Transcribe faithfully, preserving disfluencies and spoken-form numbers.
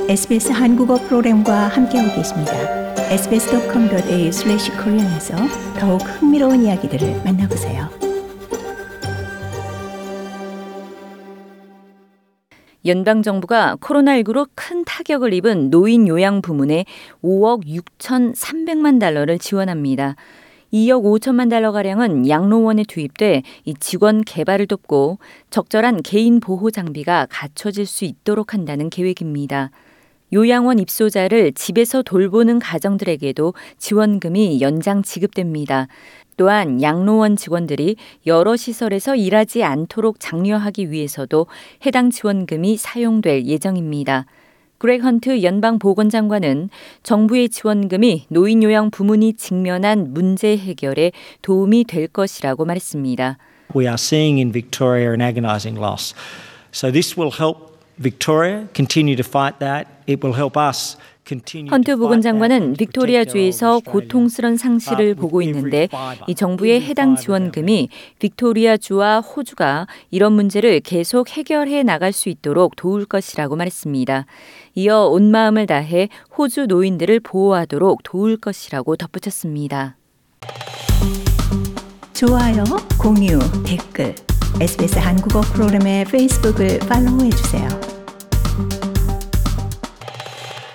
에스비에스 한국어 프로그램과 함께하고 계십니다. 에스비에스 닷컴 닷 에이유 슬래시 코리안에서 더욱 흥미로운 이야기들을 만나보세요. 연방정부가 코로나십구로 큰 타격을 입은 노인 요양 부문에 오억 육천삼백만 달러를 지원합니다. 이억 오천만 달러가량은 양로원에 투입돼 이 직원 개발을 돕고 적절한 개인 보호 장비가 갖춰질 수 있도록 한다는 계획입니다. 요양원 입소자를 집에서 돌보는 가정들에게도 지원금이 연장 지급됩니다. 또한 양로원 직원들이 여러 시설에서 일하지 않도록 장려하기 위해서도 해당 지원금이 사용될 예정입니다. 그렉 헌트 연방보건장관은 정부의 지원금이 노인 요양 부문이 직면한 문제 해결에 도움이 될 것이라고 말했습니다. We are seeing in Victoria an agonising loss. So this will help Victoria continue to fight that. It will help us. 헌트 보건장관은 빅토리아주에서 고통스런 상실을 보고 있는데 이 정부의 해당 지원금이 빅토리아주와 호주가 이런 문제를 계속 해결해 나갈 수 있도록 도울 것이라고 말했습니다. 이어 온 마음을 다해 호주 노인들을 보호하도록 도울 것이라고 덧붙였습니다. 좋아요, 공유, 댓글, 에스비에스 한국어 프로그램의 페이스북을 팔로우해주세요.